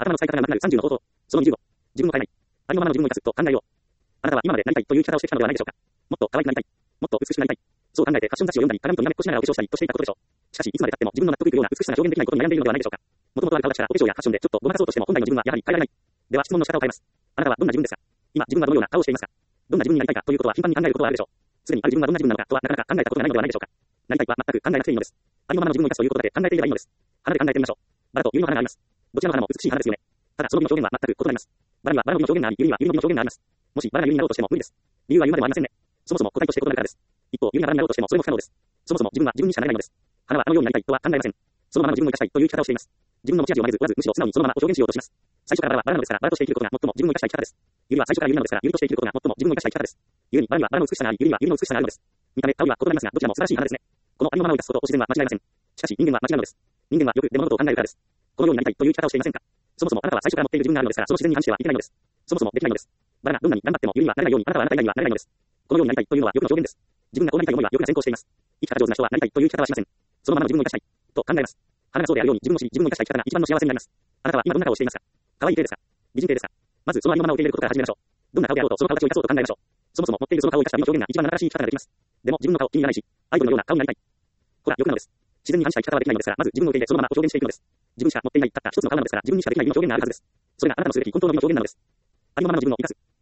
頭の使い方がなくなる30の方法。その25。自分を変えない。ありのままの自分を生かすと考えよう。あなたは今までなりたいという生き方をしてきたのではないでしょうか。もっと可愛くなりたい。もっと美しくなりたい。そう考えてファッション雑誌を読んだり、鏡とにらめっこしながらお化粧したりとしていたことでしょう。しかし、いつまで経っても自分の納得いくような美しさが表現できないことに悩んでいるのではないでしょうか。もともとある顔立ちからお化粧やファッションでちょっとごまかそうとしても本来の自分はやはり変えられない。では質問の仕方を変えます。あなたはどんな自分ですか。今、自分はどのような顔をしていますか。どんな自分になりたいかということは頻繁に考えることはあるでしょう。すでにある自分はどんな自分なのかとはなかなか考えたことがないのではないでしょうか。なりたいは全く考えなくていいのです。ありのままの自分を生かすということだけ考えていればいいのです。花で考えてみましょう。バラとユリの花があります。どちらの花も美しい花ですよね。ただその美の表現は全く異なります。バラにはバラの美の表現があり、ユリにはユリの美の表現があります。もしバラがユリになろうとしても無理です。理由は言うまでもありませんね。そもそも個体として異なるからです。一方、ユリがバラになろうとしてもそれも不可能です。そもそも自分は自分にしかなれないのです。花はあのようになりたいとは考えません。そのままの自分を生かしたいという生き方をしています。自分の持ち味を真似ず追わず、むしろ素直にそのままを表現しようとします。最初からバラはバラなのですから、バラとして生きることが最も自分を生かした生き方です。ユリは最初からユリなのですから、ユリとして生きることが最も自分を生かした生き方です。ユリにバラにはバラの美しさがあり、ユリにはユリの美しさがあるのです。見た目、香りは異なりますが、どちらも素晴らしい花ですね。このありのままを生かすことと自然は間違いません。しかし人間は間違うのです。人間はよくで物事を考えるからです。このようになりたいという生き方をしていませんか。そもそもあなたは最初から持っている自分があるのですから、その自然に反してはいけないのです。そもそもできないのです。バラがどんなに頑張ってもユリにはなれないように、あなたはあなた以外にはなれないのです。このようになりたいというのは欲の表現です。自分がこうなりたい思いは欲が先行しています。生き方上手な人はなりたいという生き方はしません。そのままの自分を生かしたいと考えます。花がそうであるように自分を知り、自分を生かした生き方が一番の幸せになります。あなたは今どんな顔をしていますか。可愛い系ですか。美人系ですか。まずそのありのままを受け入れることから始めましょう。どんな顔であろうとその顔立ちを生かそうと考えましょう。そもそも持っているその顔を生かした美の表現が一番あなたらしい生き方ができます。でも自分の顔気に入らないし、アイドルのような顔になりたい。ほら、欲なのです。自然に反した生き方はできないのですから、まず自分を受け入れそのままを表現していくのです。自分しか持っていないたった一つの顔なのですから、自分にしかできない美の表現があるはずです。それがあなたのすべき本当の美の表現なのです。ありのままの自分を生かす。